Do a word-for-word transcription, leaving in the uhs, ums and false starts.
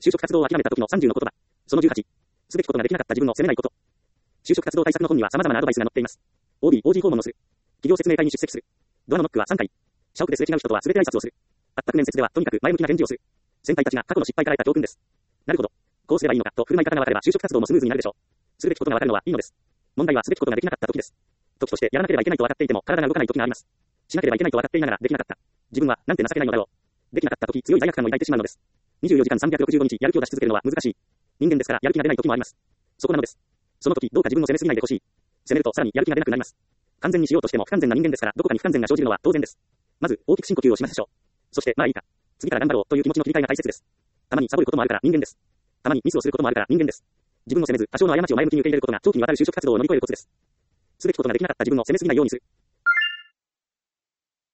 就職活動を諦めた時のさんじゅうの言葉。そのじゅうはち。すべきことができなかった自分を責めないこと。就職活動対策の本には様々なアドバイスが載っています。オービー、オージー 訪問をする。企業説明会に出席する。ドアのノックはさんかい。社屋ですれ違う人とは全て挨拶をする。あったく面接ではとにかく前向きな返事をする。先輩たちが過去の失敗から得た教訓です。なるほど。こうすればいいのかと振る舞い方が分かれば就職活動もスムーズになるでしょう。するべきことが分かるのはいいのです。問題はすべきことができなかった時です。時としてやらなければいけないと分かっていても体が動かない時があります。しなければいけないと分かっていながらできなかった。自分はなんて情けないのだろう。できなかった時強い罪悪感を抱いてしまうのです。にじゅうよじかんさんびゃくろくじゅうごにちやる気を出し続けるのは難しい。人間ですからやる気が出ない時もあります。そこなのです。その時どうか自分を責めすぎないでほしい。責めるとさらにやる気が出なくなります。完全にしようとしても不完全な人間ですからどこかに不完全が生じるのは当然です。まず大きく深呼吸をしましょう。そしてまあいいか。次から頑張ろうという気持ちの切り替えが大切です。たまにサボることもあるから人間です。たまにミスをすることもあるから人間です。自分を責めず多少の過ちを前向きに受け入れることが長期にわたる就職活動を乗り越えるコツです。すべきことができなかった自分を責めすぎないようにする。